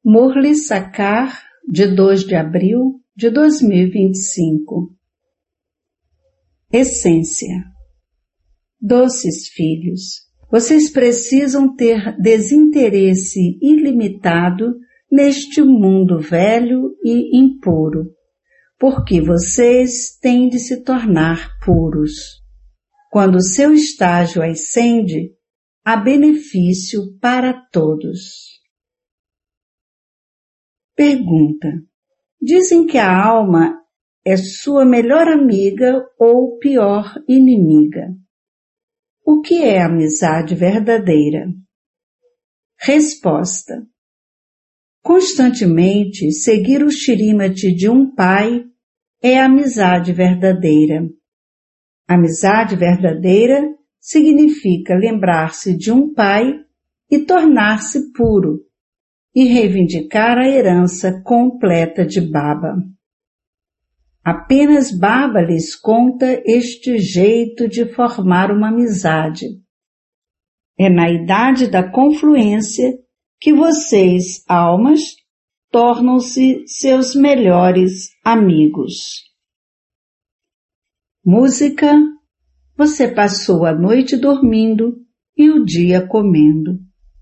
Murli Sakar, de 2 de abril de 2025. Essência. Doces filhos, vocês precisam ter desinteresse ilimitado neste mundo velho e impuro, porque vocês têm de se tornar puros. Quando o seu estágio ascende, há benefício para todos. Pergunta: dizem que a alma é sua melhor amiga ou pior inimiga. O que é amizade verdadeira? Resposta: constantemente seguir o Shrimati de um pai é amizade verdadeira. Amizade verdadeira significa lembrar-se de um pai e tornar-se puro, e reivindicar a herança completa de Baba. Apenas Baba lhes conta este jeito de formar uma amizade. É na idade da confluência que vocês, almas, tornam-se seus melhores amigos. Música: você passou a noite dormindo e o dia comendo.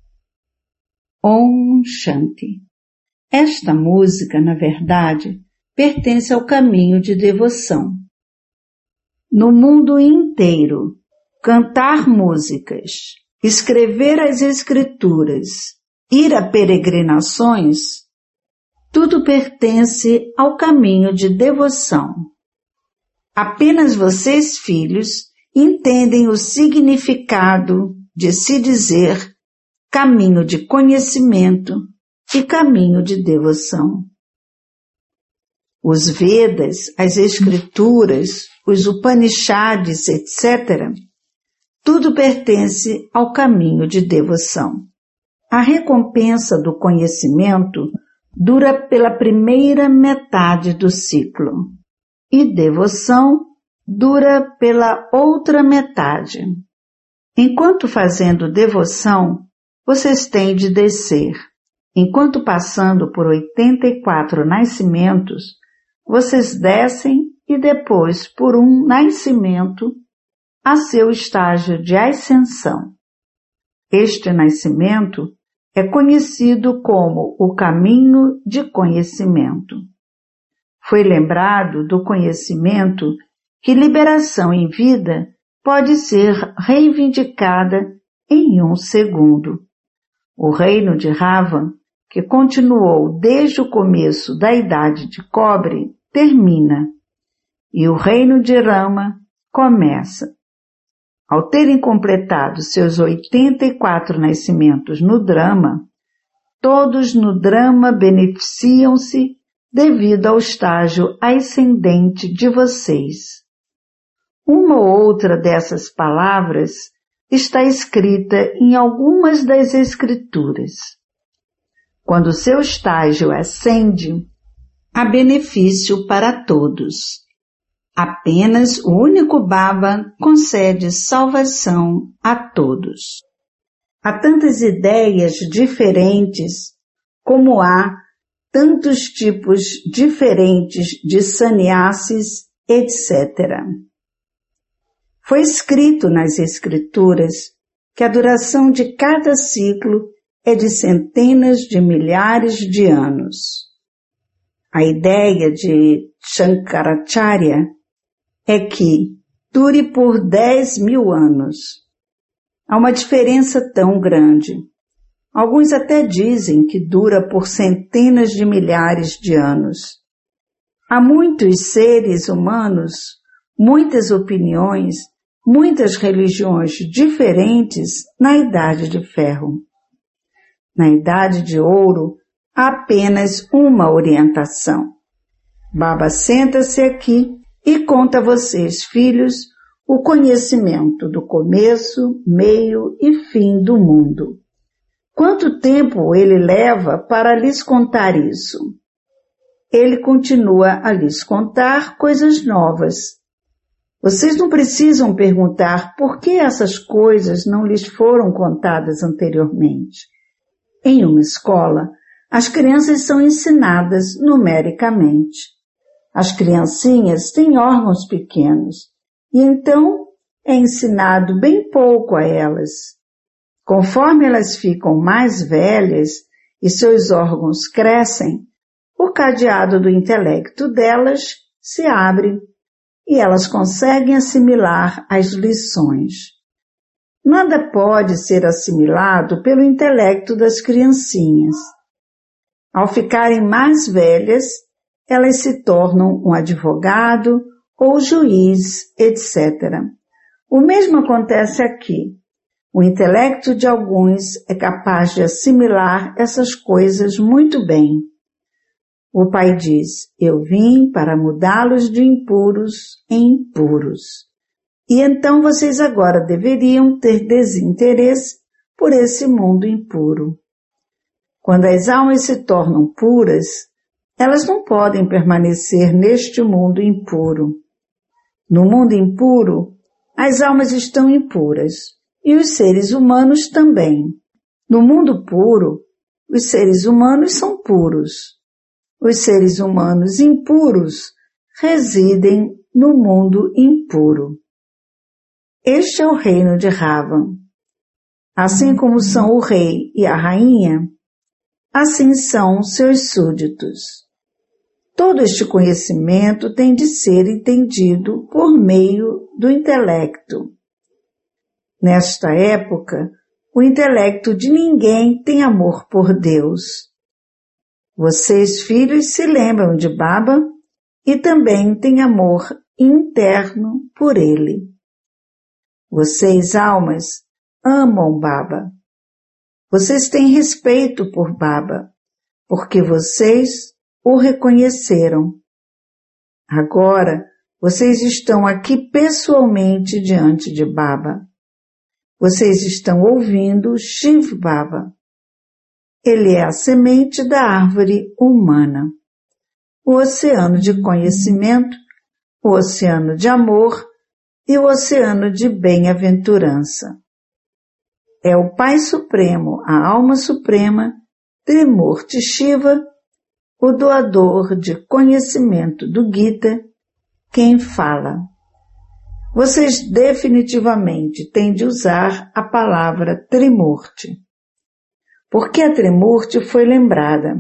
Om Shanti. Esta música, na verdade, pertence ao caminho de devoção. No mundo inteiro, cantar músicas, escrever as escrituras, ir a peregrinações, tudo pertence ao caminho de devoção. Apenas vocês, filhos, entendem o significado de se dizer caminho de conhecimento e caminho de devoção. Os Vedas, as Escrituras, os Upanishads, etc., tudo pertence ao caminho de devoção. A recompensa do conhecimento dura pela primeira metade do ciclo, e devoção dura pela outra metade. Enquanto fazendo devoção, vocês têm de descer. Enquanto passando por 84 nascimentos, vocês descem e depois por um nascimento a seu estágio de ascensão. Este nascimento é conhecido como o caminho de conhecimento. Foi lembrado do conhecimento que liberação em vida pode ser reivindicada em um segundo. O reino de Ravan, que continuou desde o começo da Idade de Cobre, termina, e o reino de Rama começa. Ao terem completado seus 84 nascimentos no Drama, todos no Drama beneficiam-se devido ao estágio ascendente de vocês. Uma ou outra dessas palavras está escrita em algumas das escrituras. Quando seu estágio ascende, há benefício para todos. Apenas o único Baba concede salvação a todos. Há tantas ideias diferentes como há tantos tipos diferentes de sannyasis, etc. Foi escrito nas Escrituras que a duração de cada ciclo é de centenas de milhares de anos. A ideia de Shankaracharya é que dure por 10.000 anos. Há uma diferença tão grande. Alguns até dizem que dura por centenas de milhares de anos. Há muitos seres humanos, muitas opiniões, muitas religiões diferentes na Idade de Ferro. Na Idade de Ouro, há apenas uma orientação. Baba senta-se aqui e conta a vocês, filhos, o conhecimento do começo, meio e fim do mundo. Quanto tempo ele leva para lhes contar isso? Ele continua a lhes contar coisas novas. Vocês não precisam perguntar por que essas coisas não lhes foram contadas anteriormente. Em uma escola, as crianças são ensinadas numericamente. As criancinhas têm órgãos pequenos e então é ensinado bem pouco a elas. Conforme elas ficam mais velhas e seus órgãos crescem, o cadeado do intelecto delas se abre e elas conseguem assimilar as lições. Nada pode ser assimilado pelo intelecto das criancinhas. Ao ficarem mais velhas, elas se tornam um advogado ou juiz, etc. O mesmo acontece aqui. O intelecto de alguns é capaz de assimilar essas coisas muito bem. O pai diz: eu vim para mudá-los de impuros em puros. E então vocês agora deveriam ter desinteresse por esse mundo impuro. Quando as almas se tornam puras, elas não podem permanecer neste mundo impuro. No mundo impuro, as almas estão impuras e os seres humanos também. No mundo puro, os seres humanos são puros. Os seres humanos impuros residem no mundo impuro. Este é o reino de Ravan. Assim como são o rei e a rainha, assim são seus súditos. Todo este conhecimento tem de ser entendido por meio do intelecto. Nesta época, o intelecto de ninguém tem amor por Deus. Vocês, filhos, se lembram de Baba e também têm amor interno por ele. Vocês, almas, amam Baba. Vocês têm respeito por Baba, porque vocês o reconheceram. Agora, vocês estão aqui pessoalmente diante de Baba. Vocês estão ouvindo Shiv Baba. Ele é a semente da árvore humana. O oceano de conhecimento, o oceano de amor e o oceano de bem-aventurança. É o Pai Supremo, a Alma Suprema, Trimurti Shiva, o doador de conhecimento do Gita, quem fala. Vocês definitivamente têm de usar a palavra Trimurti, porque a Trimurti foi lembrada.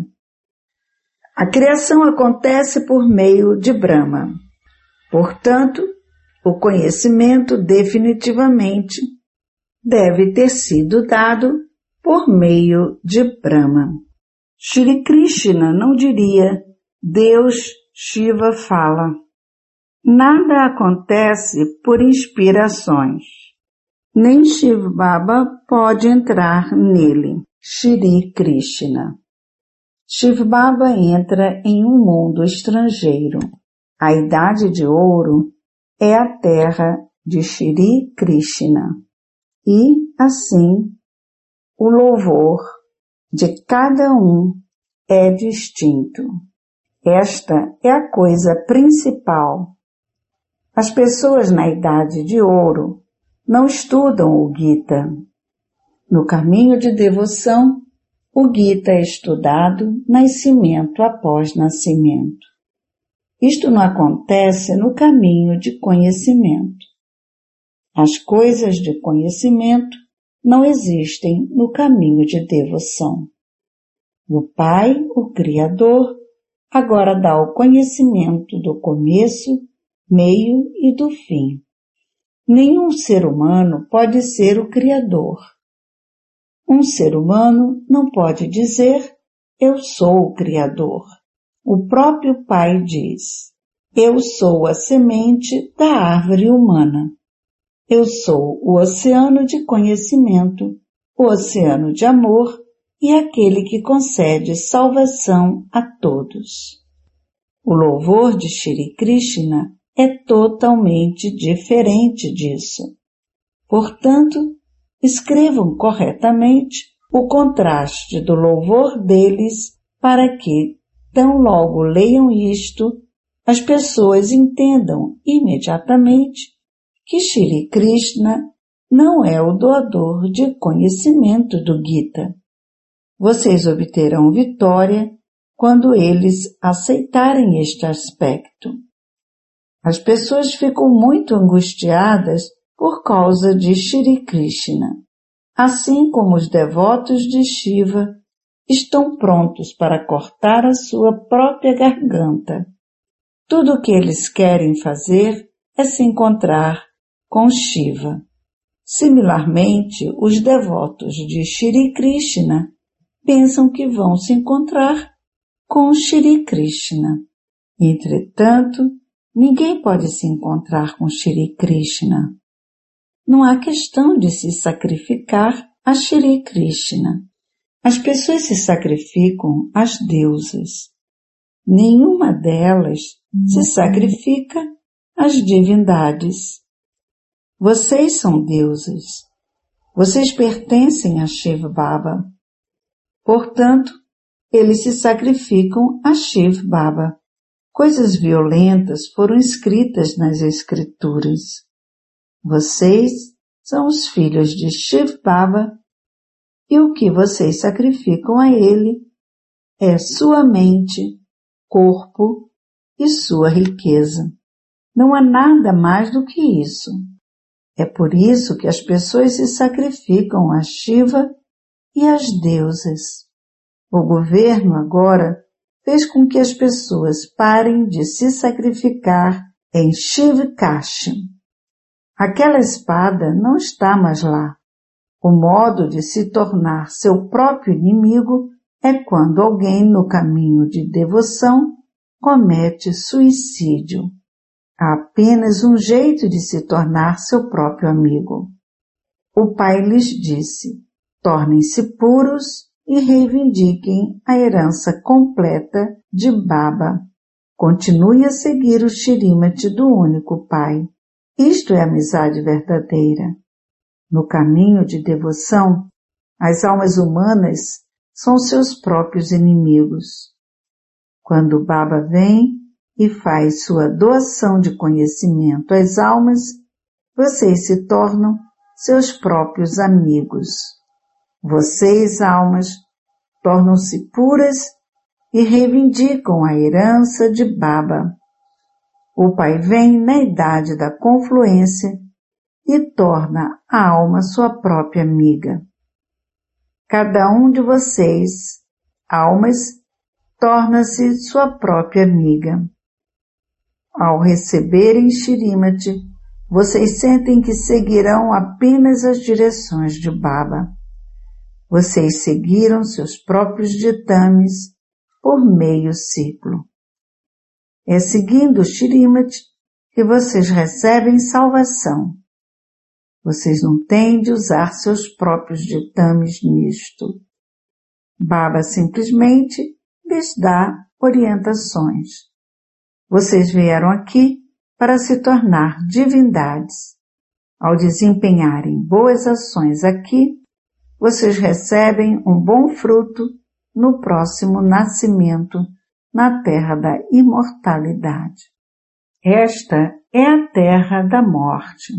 A criação acontece por meio de Brahma. Portanto, o conhecimento definitivamente deve ter sido dado por meio de Brahma. Shri Krishna não diria Deus Shiva fala. Nada acontece por inspirações. Nem Shiv Baba pode entrar nele. Shri Krishna. Shiv Baba entra em um mundo estrangeiro. A Idade de Ouro é a terra de Shri Krishna. E, assim, o louvor de cada um é distinto. Esta é a coisa principal. As pessoas na Idade de Ouro não estudam o Gita. No caminho de devoção, o Gita é estudado nascimento após nascimento. Isto não acontece no caminho de conhecimento. As coisas de conhecimento não existem no caminho de devoção. O Pai, o Criador, agora dá o conhecimento do começo, meio e do fim. Nenhum ser humano pode ser o Criador. Um ser humano não pode dizer, eu sou o Criador. O próprio Pai diz, eu sou a semente da árvore humana. Eu sou o oceano de conhecimento, o oceano de amor e aquele que concede salvação a todos. O louvor de Shri Krishna é totalmente diferente disso. Portanto, escrevam corretamente o contraste do louvor deles para que, tão logo leiam isto, as pessoas entendam imediatamente que Shri Krishna não é o doador de conhecimento do Gita. Vocês obterão vitória quando eles aceitarem este aspecto. As pessoas ficam muito angustiadas por causa de Shri Krishna, assim como os devotos de Shiva estão prontos para cortar a sua própria garganta. Tudo o que eles querem fazer é se encontrar com Shiva. Similarmente, os devotos de Shri Krishna pensam que vão se encontrar com Shri Krishna. Entretanto, ninguém pode se encontrar com Shri Krishna. Não há questão de se sacrificar a Shri Krishna. As pessoas se sacrificam às deusas. Nenhuma delas se sacrifica às divindades. Vocês são deuses. Vocês pertencem a Shiv Baba. Portanto, eles se sacrificam a Shiv Baba. Coisas violentas foram escritas nas Escrituras. Vocês são os filhos de Shiv Baba e o que vocês sacrificam a ele é sua mente, corpo e sua riqueza. Não há nada mais do que isso. É por isso que as pessoas se sacrificam a Shiva e às deusas. O governo agora fez com que as pessoas parem de se sacrificar em Shiv Kashi. Aquela espada não está mais lá. O modo de se tornar seu próprio inimigo é quando alguém no caminho de devoção comete suicídio. Há apenas um jeito de se tornar seu próprio amigo. O pai lhes disse: tornem-se puros e reivindiquem a herança completa de Baba. Continue a seguir o Shrimati do único pai. Isto é amizade verdadeira. No caminho de devoção, as almas humanas são seus próprios inimigos. Quando Baba vem e faz sua doação de conhecimento às almas, vocês se tornam seus próprios amigos. Vocês, almas, tornam-se puras e reivindicam a herança de Baba. O pai vem na idade da confluência e torna a alma sua própria amiga. Cada um de vocês, almas, torna-se sua própria amiga. Ao receberem Shrimati, vocês sentem que seguirão apenas as direções de Baba. Vocês seguiram seus próprios ditames por meio ciclo. É seguindo o Shrimati que vocês recebem salvação. Vocês não têm de usar seus próprios ditames nisto. Baba simplesmente lhes dá orientações. Vocês vieram aqui para se tornar divindades. Ao desempenharem boas ações aqui, vocês recebem um bom fruto no próximo nascimento na terra da imortalidade. Esta é a terra da morte.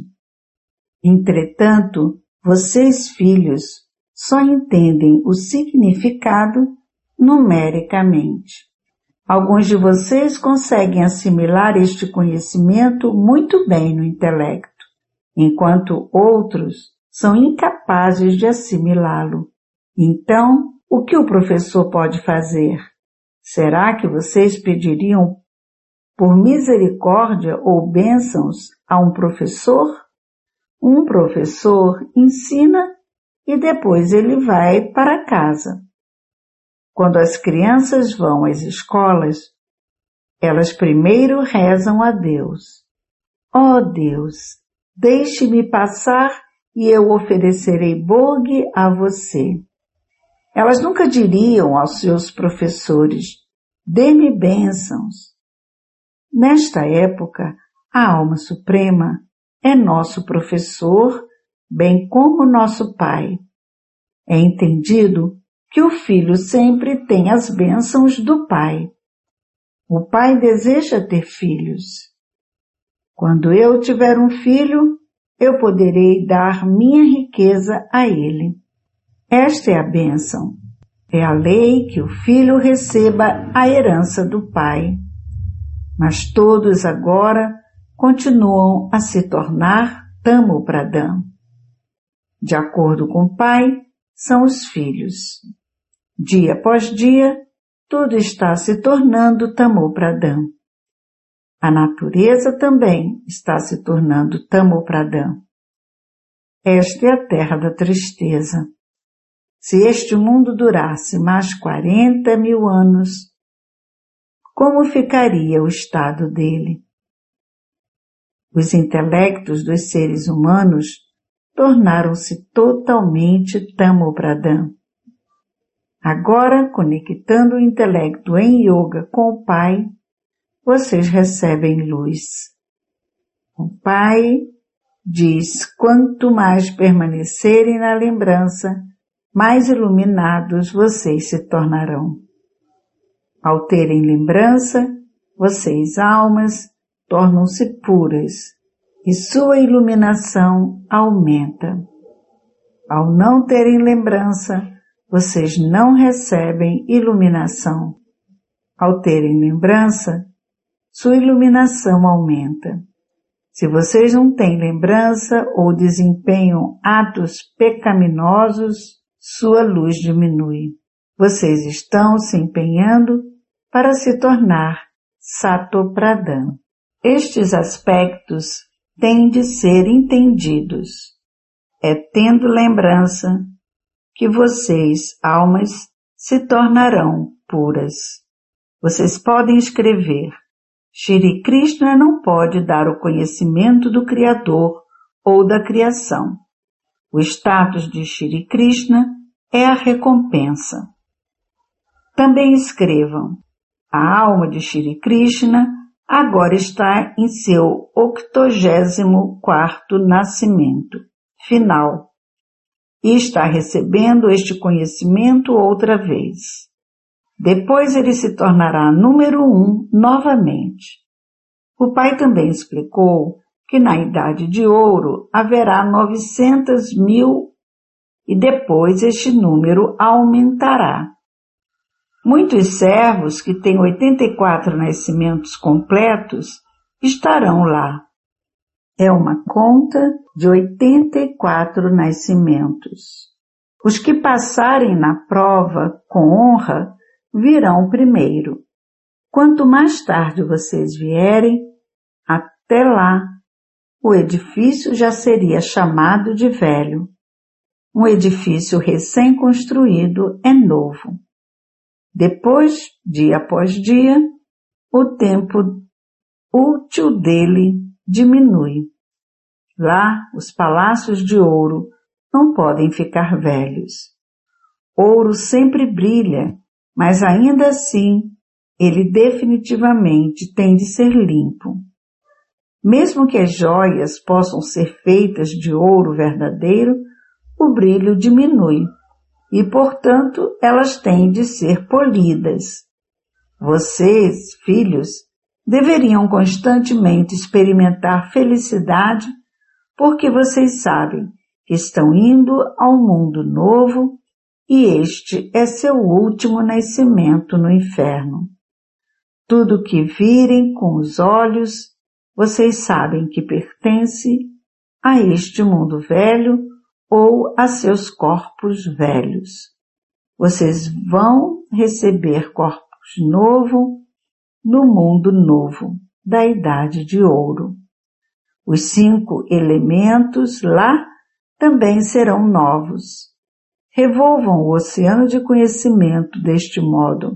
Entretanto, vocês, filhos, só entendem o significado numericamente. Alguns de vocês conseguem assimilar este conhecimento muito bem no intelecto, enquanto outros são incapazes de assimilá-lo. Então, o que o professor pode fazer? Será que vocês pediriam por misericórdia ou bênçãos a um professor? Um professor ensina e depois ele vai para casa. Quando as crianças vão às escolas, elas primeiro rezam a Deus. Ó Deus, deixe-me passar e eu oferecerei bogue a você. Elas nunca diriam aos seus professores: dê-me bênçãos. Nesta época, a Alma Suprema é nosso professor, bem como nosso pai. É entendido que o filho sempre tem as bênçãos do pai. O pai deseja ter filhos. Quando eu tiver um filho, eu poderei dar minha riqueza a ele. Esta é a bênção. É a lei que o filho receba a herança do pai. Mas todos agora continuam a se tornar Tamo-Pradhan. De acordo com o pai, são os filhos. Dia após dia, tudo está se tornando Tamo-Pradhan. A natureza também está se tornando Tamo-Pradhan. Esta é a terra da tristeza. Se este mundo durasse mais 40.000 anos, como ficaria o estado dele? Os intelectos dos seres humanos tornaram-se totalmente Tamo-Pradhan. Agora, conectando o intelecto em yoga com o Pai, vocês recebem luz. O Pai diz: quanto mais permanecerem na lembrança, mais iluminados vocês se tornarão. Ao terem lembrança, vocês, almas, tornam-se puras e sua iluminação aumenta. Ao não terem lembrança, vocês não recebem iluminação. Ao terem lembrança, sua iluminação aumenta. Se vocês não têm lembrança ou desempenham atos pecaminosos, sua luz diminui. Vocês estão se empenhando para se tornar Sato-Pradhan. Estes aspectos têm de ser entendidos. É tendo lembrança que vocês, almas, se tornarão puras. Vocês podem escrever: Shri Krishna não pode dar o conhecimento do Criador ou da criação. O status de Shri Krishna é a recompensa. Também escrevam: a alma de Shri Krishna agora está em seu 84º nascimento final e está recebendo este conhecimento outra vez. Depois ele se tornará número 1 novamente. O pai também explicou que na Idade de Ouro haverá 900.000 e depois este número aumentará. Muitos servos que têm 84 nascimentos completos estarão lá. É uma conta de 84 nascimentos. Os que passarem na prova com honra virão primeiro. Quanto mais tarde vocês vierem, até lá, o edifício já seria chamado de velho. Um edifício recém-construído é novo. Depois, dia após dia, o tempo útil dele diminui. Lá, os palácios de ouro não podem ficar velhos. Ouro sempre brilha, mas ainda assim, ele definitivamente tem de ser limpo. Mesmo que as joias possam ser feitas de ouro verdadeiro, o brilho diminui e, portanto, elas têm de ser polidas. Vocês, filhos, deveriam constantemente experimentar felicidade porque vocês sabem que estão indo ao mundo novo e este é seu último nascimento no inferno. Tudo que virem com os olhos, vocês sabem que pertence a este mundo velho ou a seus corpos velhos. Vocês vão receber corpos novos no mundo novo da Idade de Ouro. Os 5 elementos lá também serão novos. Revolvam o oceano de conhecimento deste modo.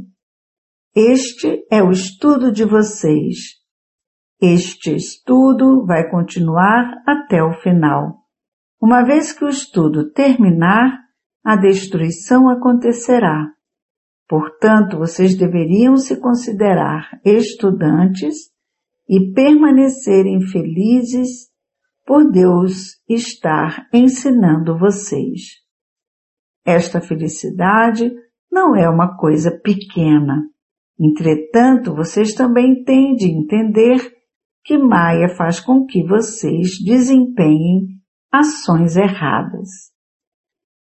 Este é o estudo de vocês. Este estudo vai continuar até o final. Uma vez que o estudo terminar, a destruição acontecerá. Portanto, vocês deveriam se considerar estudantes e permanecerem felizes por Deus estar ensinando vocês. Esta felicidade não é uma coisa pequena. Entretanto, vocês também têm de entender que Maya faz com que vocês desempenhem ações erradas.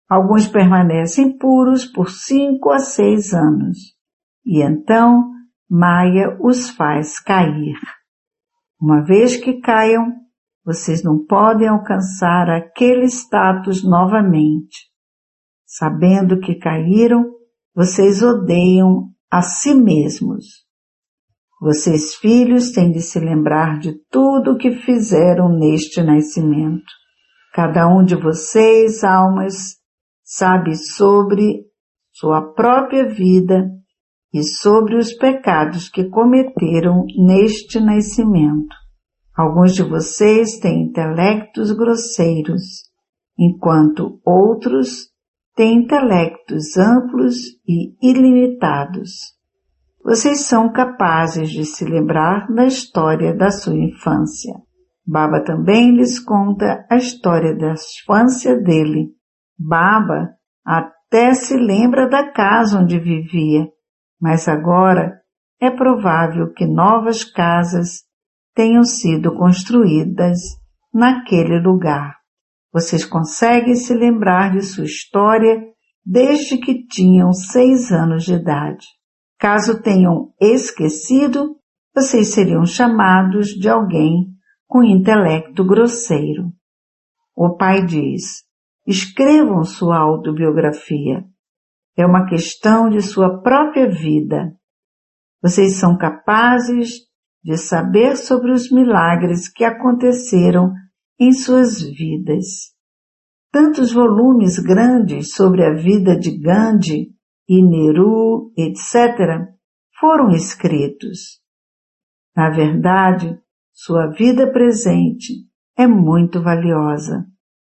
Alguns permanecem puros por 5 a 6 anos, e então Maya os faz cair. Uma vez que caiam, vocês não podem alcançar aquele status novamente. Sabendo que caíram, vocês odeiam a si mesmos. Vocês, filhos, têm de se lembrar de tudo o que fizeram neste nascimento. Cada um de vocês, almas, sabe sobre sua própria vida e sobre os pecados que cometeram neste nascimento. Alguns de vocês têm intelectos grosseiros, enquanto outros têm intelectos amplos e ilimitados. Vocês são capazes de se lembrar da história da sua infância. Baba também lhes conta a história da infância dele. Baba até se lembra da casa onde vivia, mas agora é provável que novas casas tenham sido construídas naquele lugar. Vocês conseguem se lembrar de sua história desde que tinham 6 anos de idade. Caso tenham esquecido, vocês seriam chamados de alguém com intelecto grosseiro. O pai diz: escrevam sua autobiografia. É uma questão de sua própria vida. Vocês são capazes de saber sobre os milagres que aconteceram em suas vidas. Tantos volumes grandes sobre a vida de Gandhi e Nehru, etc., foram escritos. Na verdade, sua vida presente é muito valiosa.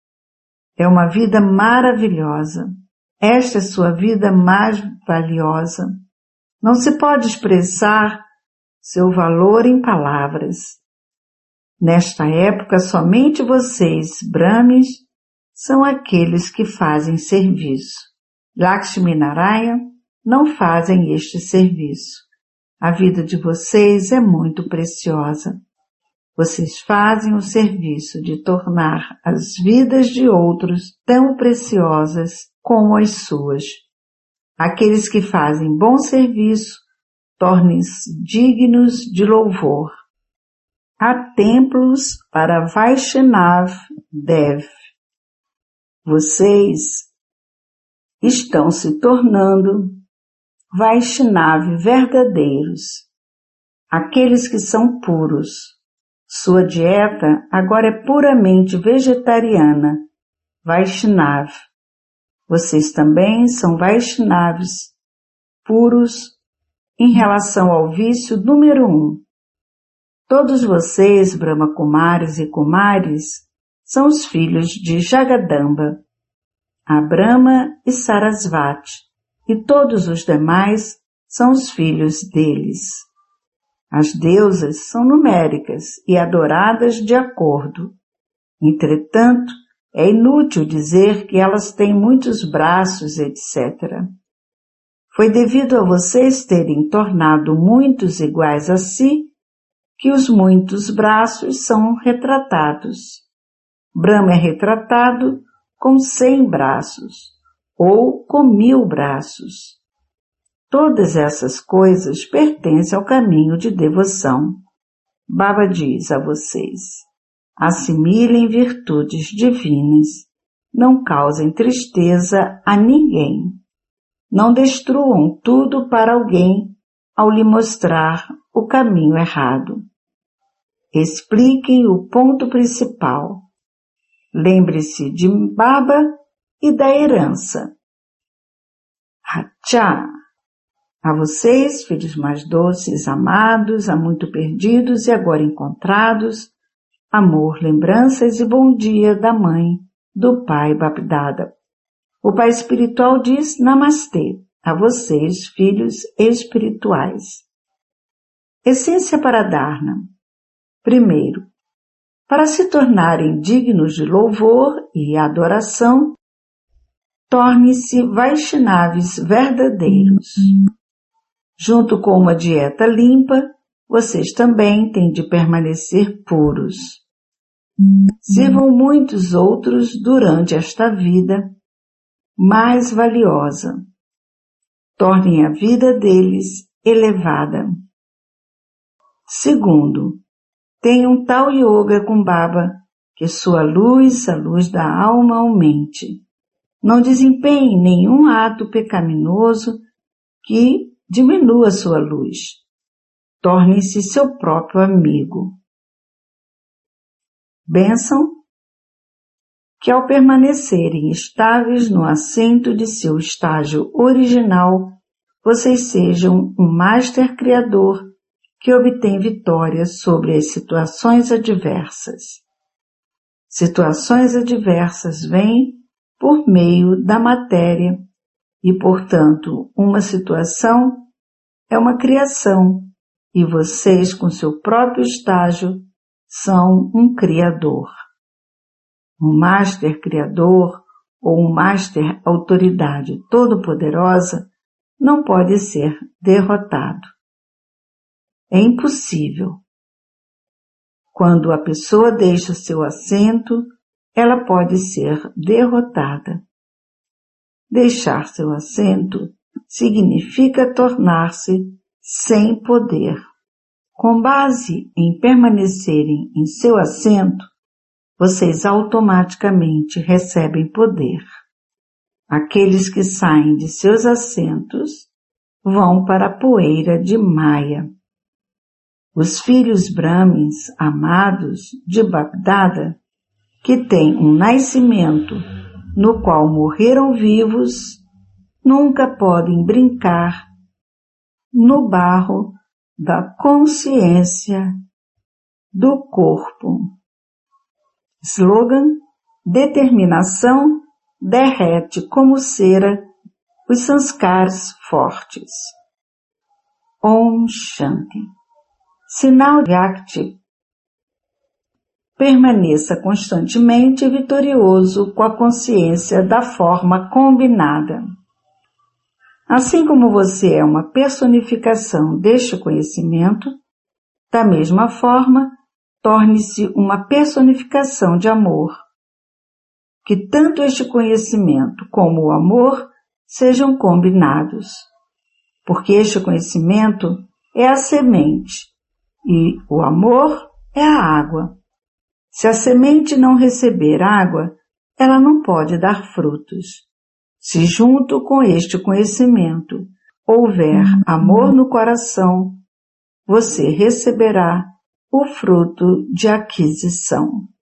É uma vida maravilhosa. Esta é sua vida mais valiosa. Não se pode expressar seu valor em palavras. Nesta época, somente vocês, Brahmis, são aqueles que fazem serviço. Lakshminarayana não fazem este serviço. A vida de vocês é muito preciosa. Vocês fazem o serviço de tornar as vidas de outros tão preciosas como as suas. Aqueles que fazem bom serviço, tornem-se dignos de louvor. Há templos para Vaishnav Dev. Vocês estão se tornando Vaishnav verdadeiros, aqueles que são puros. Sua dieta agora é puramente vegetariana, Vaishnav. Vocês também são Vaishnavs puros em relação ao vício número 1. Todos vocês, Brahma Kumaris e Kumaris, são os filhos de Jagadamba, a Brahma e Sarasvati, e todos os demais são os filhos deles. As deusas são numéricas e adoradas de acordo. Entretanto, é inútil dizer que elas têm muitos braços, etc. Foi devido a vocês terem tornado muitos iguais a si que os muitos braços são retratados. Brahma é retratado com 100 braços ou com 1000 braços. Todas essas coisas pertencem ao caminho de devoção. Baba diz a vocês: assimilem virtudes divinas, não causem tristeza a ninguém, não destruam tudo para alguém ao lhe mostrar o caminho errado. Expliquem o ponto principal. Lembre-se de Baba e da herança. Hacha! A vocês, filhos mais doces, amados, há muito perdidos e agora encontrados, amor, lembranças e bom dia da mãe, do pai Bapdada. O pai espiritual diz Namastê a vocês, filhos espirituais. Essência para Dharna. Primeiro, para se tornarem dignos de louvor e adoração, torne-se Vaishnavas verdadeiros. Junto com uma dieta limpa, vocês também têm de permanecer puros. Sirvam muitos outros durante esta vida mais valiosa. Tornem a vida deles elevada. Segundo, tenham tal yoga com Baba que sua luz, a luz da alma, aumente. Não desempenhem nenhum ato pecaminoso que diminua sua luz. Tornem-se seu próprio amigo. Bênção que ao permanecerem estáveis no assento de seu estágio original, vocês sejam um Master Criador que obtém vitória sobre as situações adversas. Situações adversas vêm por meio da matéria e, portanto, uma situação é uma criação e vocês, com seu próprio estágio, são um Criador. Um Master Criador ou um Master Autoridade Todo-Poderosa não pode ser derrotado. É impossível. Quando a pessoa deixa seu assento, ela pode ser derrotada. Deixar seu assento significa tornar-se sem poder. Com base em permanecerem em seu assento, vocês automaticamente recebem poder. Aqueles que saem de seus assentos vão para a poeira de Maya. Os filhos Brahmins amados de Bagdada, que têm um nascimento no qual morreram vivos, nunca podem brincar no barro da consciência do corpo. Slogan: determinação derrete como cera os sanskars fortes. Om Shanti. Sinal de Akti. Permaneça constantemente vitorioso com a consciência da forma combinada. Assim como você é uma personificação deste conhecimento, da mesma forma, torne-se uma personificação de amor. Que tanto este conhecimento como o amor sejam combinados, porque este conhecimento é a semente e o amor é a água. Se a semente não receber água, ela não pode dar frutos. Se junto com este conhecimento houver amor no coração, você receberá o fruto de aquisição.